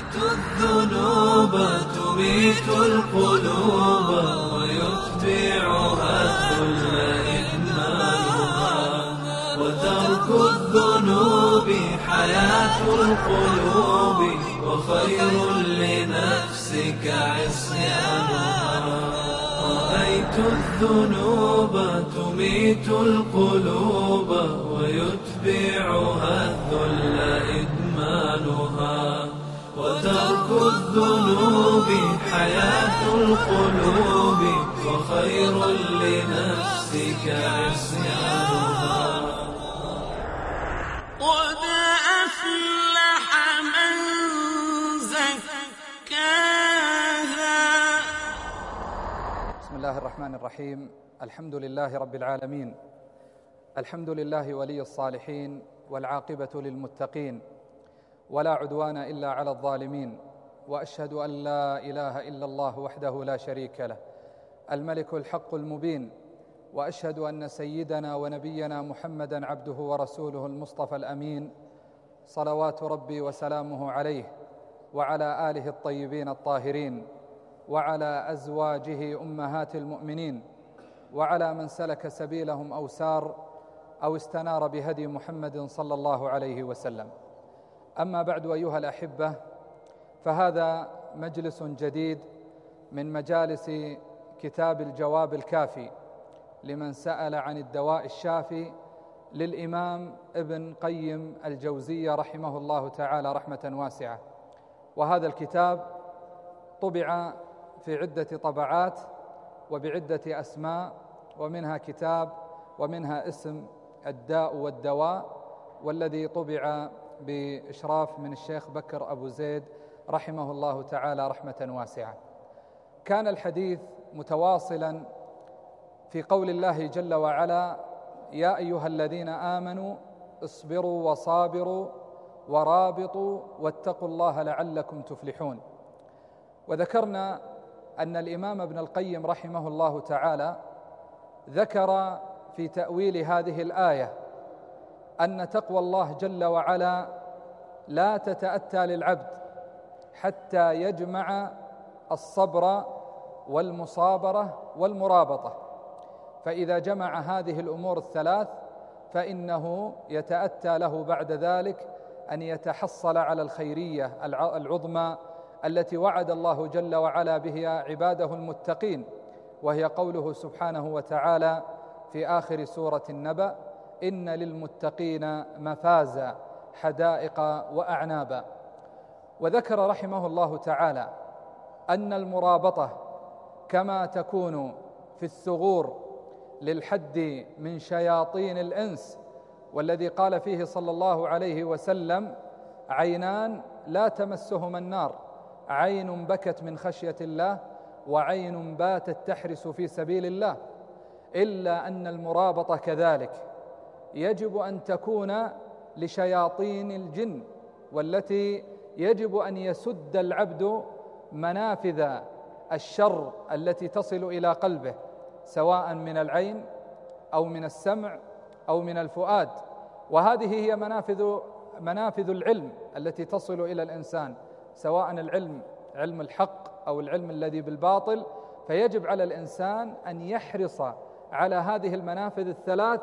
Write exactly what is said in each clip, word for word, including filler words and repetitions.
رأيت الذنوب تميت القلوب ويتبعها الذل إدمانها، وترك الذنوب حياة القلوب وخير لنفسك عصيانها. رأيت الذنوب تميت القلوب ويتبعها الذل إدمانها، وترك الذنوب حياة القلوب وخير لنفسك عصيانها. قد أفلح من زكاها. بسم الله الرحمن الرحيم. الحمد لله رب العالمين، الحمد لله ولي الصالحين، والعاقبة للمتقين، ولا عدوان إلا على الظالمين، وأشهد أن لا إله إلا الله وحده لا شريك له الملك الحق المبين، وأشهد أن سيدنا ونبينا محمدًا عبده ورسوله المصطفى الأمين، صلوات ربي وسلامه عليه وعلى آله الطيبين الطاهرين، وعلى أزواجه أمهات المؤمنين، وعلى من سلك سبيلهم أو سار أو استنار بهدي محمد صلى الله عليه وسلم. أما بعد، أيها الأحبة، فهذا مجلس جديد من مجالس كتاب الجواب الكافي لمن سأل عن الدواء الشافي للإمام ابن قيم الجوزية رحمه الله تعالى رحمة واسعة. وهذا الكتاب طبع في عدة طبعات وبعدة أسماء، ومنها كتاب ومنها اسم الداء والدواء، والذي طبع بإشراف من الشيخ بكر أبو زيد رحمه الله تعالى رحمة واسعة. كان الحديث متواصلا في قول الله جل وعلا: يا أيها الذين آمنوا اصبروا وصابروا ورابطوا واتقوا الله لعلكم تفلحون. وذكرنا أن الإمام ابن القيم رحمه الله تعالى ذكر في تأويل هذه الآية أن تقوى الله جل وعلا لا تتأتى للعبد حتى يجمع الصبر والمصابرة والمرابطة، فإذا جمع هذه الأمور الثلاث فإنه يتأتى له بعد ذلك أن يتحصل على الخيرية العظمى التي وعد الله جل وعلا بها عباده المتقين، وهي قوله سبحانه وتعالى في آخر سورة النبأ: إن للمتقين مفازا حدائق وأعنابا. وذكر رحمه الله تعالى أن المرابطة كما تكون في الثغور للحد من شياطين الإنس، والذي قال فيه صلى الله عليه وسلم: عينان لا تمسهما النار، عين بكت من خشية الله وعين باتت تحرس في سبيل الله. إلا أن المرابطة كذلك يجب أن تكون لشياطين الجن، والتي يجب أن يسد العبد منافذ الشر التي تصل إلى قلبه، سواء من العين أو من السمع أو من الفؤاد. وهذه هي منافذ منافذ العلم التي تصل إلى الإنسان، سواء العلم علم الحق أو العلم الذي بالباطل. فيجب على الإنسان أن يحرص على هذه المنافذ الثلاث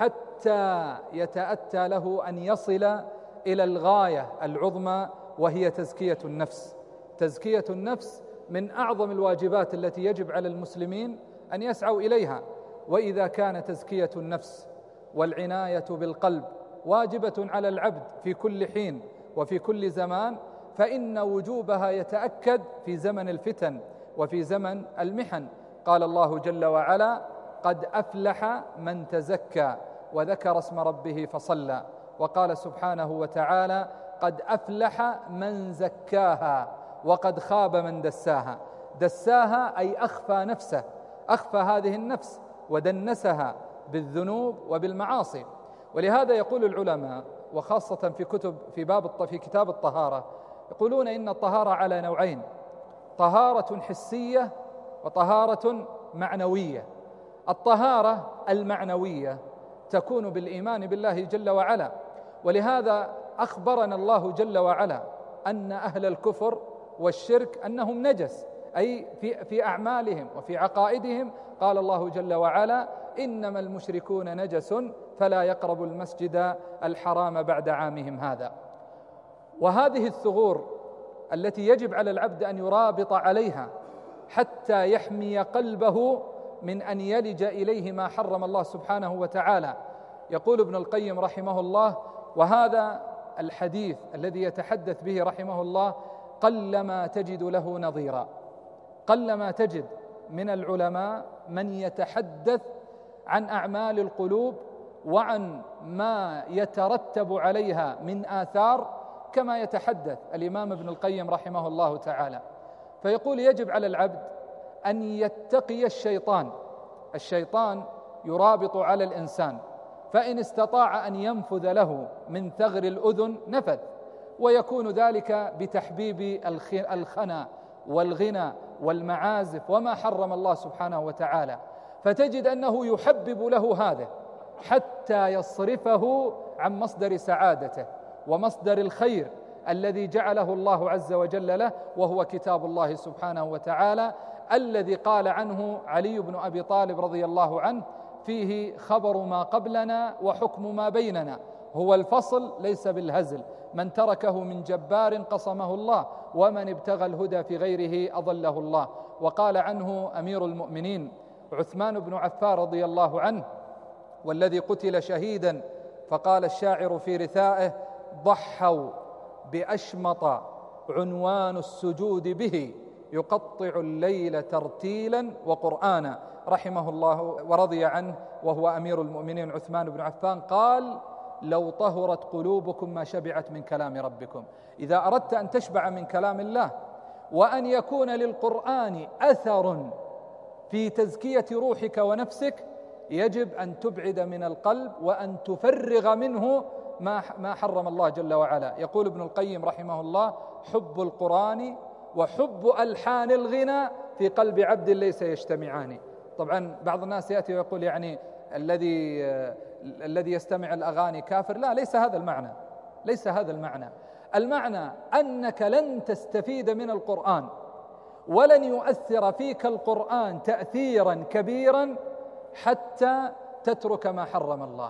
حتى يتأتى له أن يصل إلى الغاية العظمى، وهي تزكية النفس. تزكية النفس من أعظم الواجبات التي يجب على المسلمين أن يسعوا إليها. وإذا كان تزكية النفس والعناية بالقلب واجبة على العبد في كل حين وفي كل زمان، فإن وجوبها يتأكد في زمن الفتن وفي زمن المحن. قال الله جل وعلا: قد أفلح من تزكى وذكر اسم ربه فصلى. وقال سبحانه وتعالى: قد أفلح من زكاها وقد خاب من دساها. دساها أي أخفى نفسه، أخفى هذه النفس ودنسها بالذنوب وبالمعاصي. ولهذا يقول العلماء، وخاصة في كتب في باب في كتاب الطهارة، يقولون إن الطهارة على نوعين: طهارة حسية وطهارة معنوية. الطهارة المعنوية تكون بالإيمان بالله جل وعلا، ولهذا أخبرنا الله جل وعلا أن أهل الكفر والشرك أنهم نجس، أي في, في أعمالهم وفي عقائدهم. قال الله جل وعلا: إنما المشركون نجس فلا يقربوا المسجد الحرام بعد عامهم هذا. وهذه الثغور التي يجب على العبد أن يرابط عليها حتى يحمي قلبه من أن يلج إليه ما حرم الله سبحانه وتعالى. يقول ابن القيم رحمه الله، وهذا الحديث الذي يتحدث به رحمه الله قلما تجد له نظيرا، قلما تجد من العلماء من يتحدث عن أعمال القلوب وعن ما يترتب عليها من آثار كما يتحدث الإمام ابن القيم رحمه الله تعالى. فيقول: يجب على العبد أن يتقي الشيطان. الشيطان يرابط على الإنسان، فإن استطاع أن ينفذ له من ثغر الأذن نفذ، ويكون ذلك بتحبيب الخنا والغنى والمعازف وما حرم الله سبحانه وتعالى، فتجد أنه يحبب له هذا حتى يصرفه عن مصدر سعادته ومصدر الخير الذي جعله الله عز وجل له، وهو كتاب الله سبحانه وتعالى الذي قال عنه علي بن أبي طالب رضي الله عنه: فيه خبر ما قبلنا وحكم ما بيننا، هو الفصل ليس بالهزل، من تركه من جبار قصمه الله، ومن ابتغى الهدى في غيره أضله الله. وقال عنه أمير المؤمنين عثمان بن عفان رضي الله عنه، والذي قتل شهيدا، فقال الشاعر في رثائه: ضحوا بأشمط عنوان السجود به، يقطع الليل ترتيلا وقرآنا، رحمه الله ورضي عنه، وهو أمير المؤمنين عثمان بن عفان. قال: لو طهرت قلوبكم ما شبعت من كلام ربكم. إذا أردت أن تشبع من كلام الله وأن يكون للقرآن أثر في تزكية روحك ونفسك، يجب أن تبعد من القلب وأن تفرغ منه ما ما حرم الله جل وعلا. يقول ابن القيم رحمه الله: حب القرآن وحب ألحان الغنى في قلب عبد ليس يجتمعان. طبعا بعض الناس يأتي ويقول يعني الذي الذي يستمع الأغاني كافر. لا، ليس هذا المعنى، ليس هذا المعنى. المعنى أنك لن تستفيد من القرآن ولن يؤثر فيك القرآن تأثيرا كبيرا حتى تترك ما حرم الله.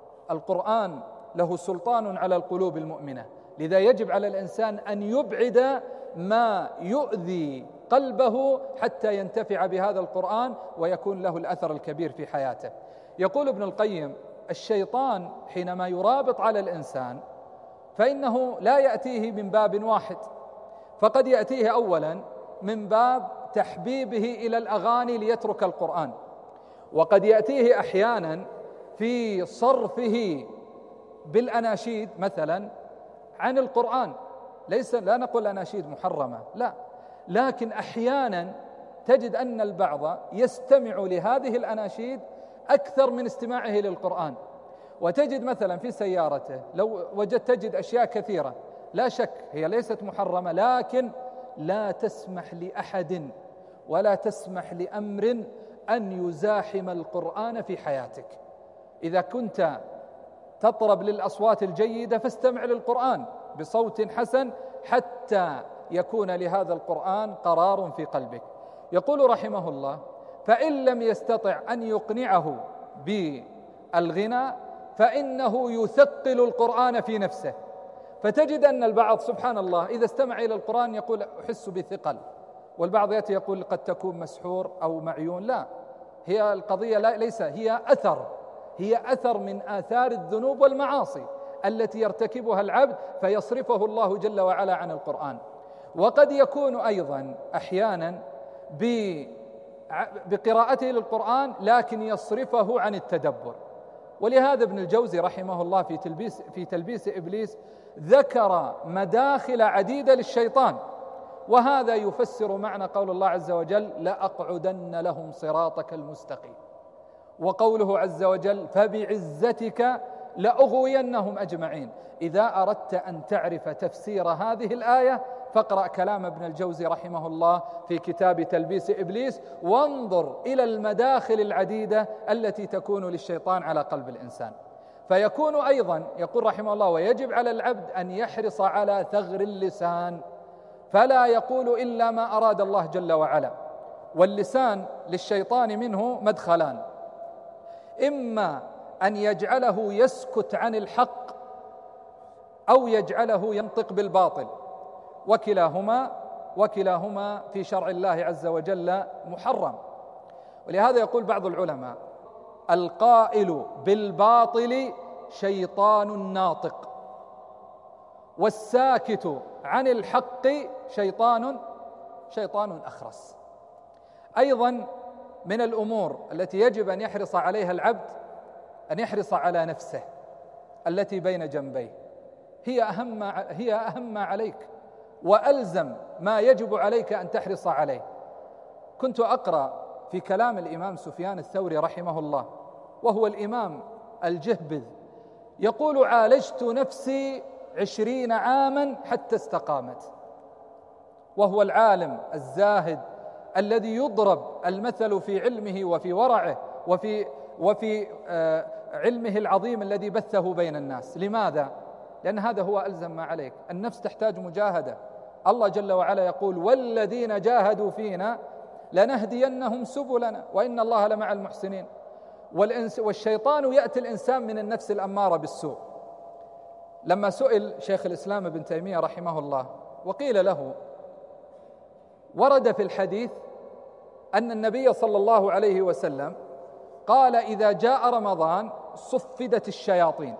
القرآن له سلطان على القلوب المؤمنة، لذا يجب على الإنسان أن يبعد ما يؤذي قلبه حتى ينتفع بهذا القرآن ويكون له الأثر الكبير في حياته. يقول ابن القيم: الشيطان حينما يرابط على الإنسان فإنه لا يأتيه من باب واحد، فقد يأتيه أولا من باب تحبيبه إلى الأغاني ليترك القرآن، وقد يأتيه أحيانا في صرفه بالأناشيد مثلا عن القرآن. ليس لا نقول أناشيد محرمة، لا، لكن أحيانا تجد أن البعض يستمع لهذه الأناشيد أكثر من استماعه للقرآن. وتجد مثلا في سيارته لو وجدت تجد أشياء كثيرة، لا شك هي ليست محرمة، لكن لا تسمح لأحد ولا تسمح لأمر أن يزاحم القرآن في حياتك. إذا كنت تطرب للأصوات الجيدة فاستمع للقرآن بصوت حسن حتى يكون لهذا القرآن قرار في قلبك. يقول رحمه الله: فإن لم يستطع أن يقنعه بالغنى فإنه يثقل القرآن في نفسه. فتجد أن البعض سبحان الله إذا استمع إلى القرآن يقول أحس بثقل، والبعض يأتي يقول قد تكون مسحور أو معيون. لا، هي القضية لا ليس هي أثر هي أثر من آثار الذنوب والمعاصي التي يرتكبها العبد فيصرفه الله جل وعلا عن القرآن. وقد يكون أيضا أحيانا بقراءته للقرآن لكن يصرفه عن التدبر. ولهذا ابن الجوزي رحمه الله في تلبيس في تلبيس إبليس ذكر مداخل عديدة للشيطان، وهذا يفسر معنى قول الله عز وجل: لأقعدن لهم صراطك المستقيم، وقوله عز وجل: فبعزتك لأغوينهم أجمعين. إذا أردت أن تعرف تفسير هذه الآية فاقرأ كلام ابن الجوزي رحمه الله في كتاب تلبيس إبليس، وانظر إلى المداخل العديدة التي تكون للشيطان على قلب الإنسان. فيكون أيضا يقول رحمه الله: ويجب على العبد أن يحرص على ثغر اللسان فلا يقول إلا ما أراد الله جل وعلا. واللسان للشيطان منه مدخلان: إما أن يجعله يسكت عن الحق أو يجعله ينطق بالباطل، وكلاهما وكلاهما في شرع الله عز وجل محرم. ولهذا يقول بعض العلماء: القائل بالباطل شيطان ناطق، والساكت عن الحق شيطان شيطان أخرس. أيضا من الأمور التي يجب أن يحرص عليها العبد أن يحرص على نفسه التي بين جنبيه، هي أهم هي أهم ما عليك وألزم ما يجب عليك أن تحرص عليه. كنت أقرأ في كلام الإمام سفيان الثوري رحمه الله، وهو الإمام الجهبذ، يقول: عالجت نفسي عشرين عاما حتى استقامت. وهو العالم الزاهد الذي يضرب المثل في علمه وفي ورعه وفي وفي آه علمه العظيم الذي بثه بين الناس. لماذا؟ لأن هذا هو ألزم ما عليك. النفس تحتاج مجاهدة. الله جل وعلا يقول: والذين جاهدوا فينا لنهدينهم سبلنا وإن الله لمع المحسنين. والشيطان يأتي الإنسان من النفس الأمارة بالسوء. لما سئل شيخ الإسلام ابن تيمية رحمه الله وقيل له: ورد في الحديث أن النبي صلى الله عليه وسلم قال: إذا جاء رمضان صفدت الشياطين،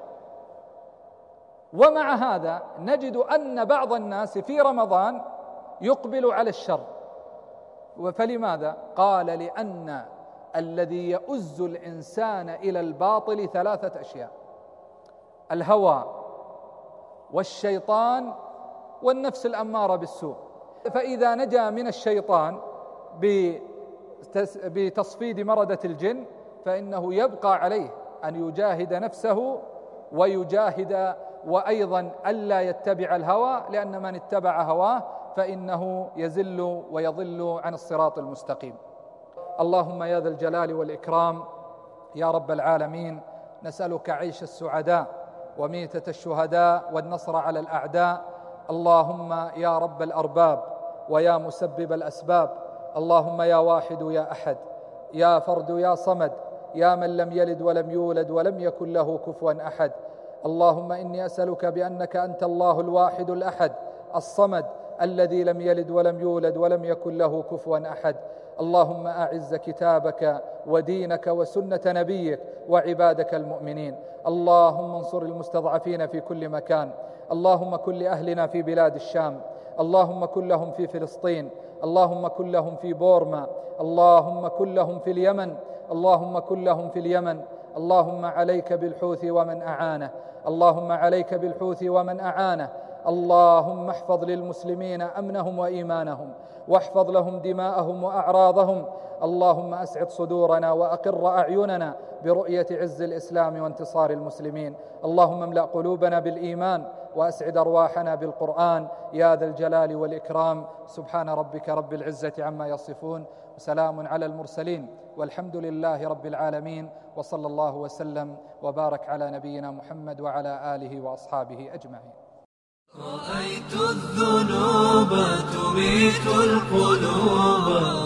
ومع هذا نجد أن بعض الناس في رمضان يقبل على الشر. فلماذا؟ قال: لأن الذي يؤز الإنسان إلى الباطل ثلاثة أشياء: الهوى والشيطان والنفس الأمارة بالسوء. فإذا نجا من الشيطان بتصفيد مردة الجن فإنه يبقى عليه أن يجاهد نفسه ويجاهد وأيضا ألا يتبع الهوى، لأن من اتبع هواه فإنه يزل ويضل عن الصراط المستقيم. اللهم يا ذا الجلال والإكرام يا رب العالمين، نسألك عيش السعداء وميتة الشهداء والنصر على الأعداء. اللهم يا رب الأرباب ويا مسبب الأسباب، اللهم يا واحد يا أحد يا فرد يا صمد يا من لم يلد ولم يولد ولم يكن له كفوا أحد. اللهم إني أسألك بأنك أنت الله الواحد الأحد الصمد الذي لم يلد ولم يولد ولم يكن له كفوا أحد. اللهم أعز كتابك ودينك وسنة نبيك وعبادك المؤمنين. اللهم انصر المستضعفين في كل مكان. اللهم كن لأهلنا في بلاد الشام، اللهم كن لهم في فلسطين، اللهم كن لهم في بورما، اللهم كن لهم في اليمن، اللهم كن لهم في اليمن. اللهم عليك بالحوث ومن أعانه، اللهم عليك بالحوث ومن أعانه. اللهم احفظ للمسلمين أمنهم وإيمانهم، واحفظ لهم دماءهم وأعراضهم. اللهم أسعد صدورنا وأقر أعيننا برؤية عز الإسلام وانتصار المسلمين. اللهم املأ قلوبنا بالإيمان وأسعد أرواحنا بالقرآن يا ذا الجلال والإكرام. سبحان ربك رب العزة عما يصفون، وسلام على المرسلين، والحمد لله رب العالمين، وصلى الله وسلم وبارك على نبينا محمد وعلى آله وأصحابه أجمعين. رأيت الذنوب تميت القلوب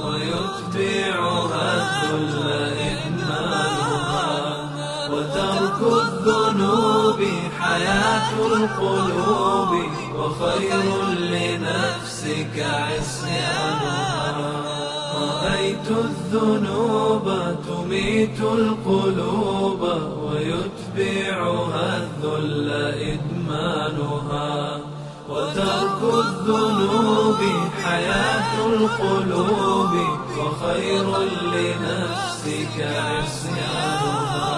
ويتبعها الذل إدمانها، وترك الذنوب حياة القلوب وخير لنفسك عصيانها. رأيت الذنوب تميت القلوب ويتبعها الذل إدمانها، وترك الذنوب حياة القلوب وخير لنفسك عصيانها.